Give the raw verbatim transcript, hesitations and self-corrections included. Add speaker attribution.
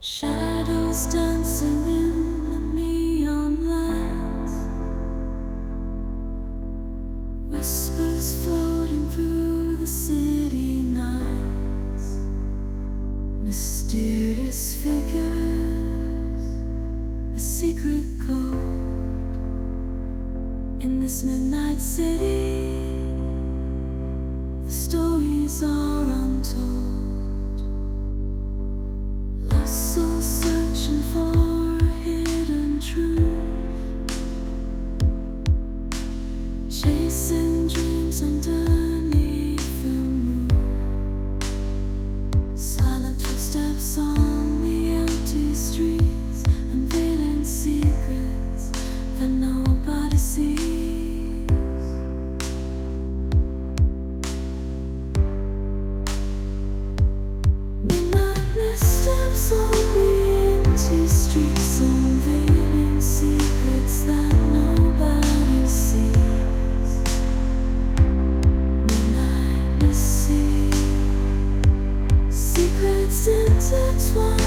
Speaker 1: Shadows dancing in the neon lights, whispers floating through the city nights, mysterious figures, a secret code in this midnight city. The stories are untold. Lost souls searching for a hidden truth, chasing dreams underneath the moon. Silent footsteps on the empty streets, unveiling secrets that nobody sees. Steps on the empty streets, unveiling secrets that nobody sees. Midnight mystery, secrets intertwined.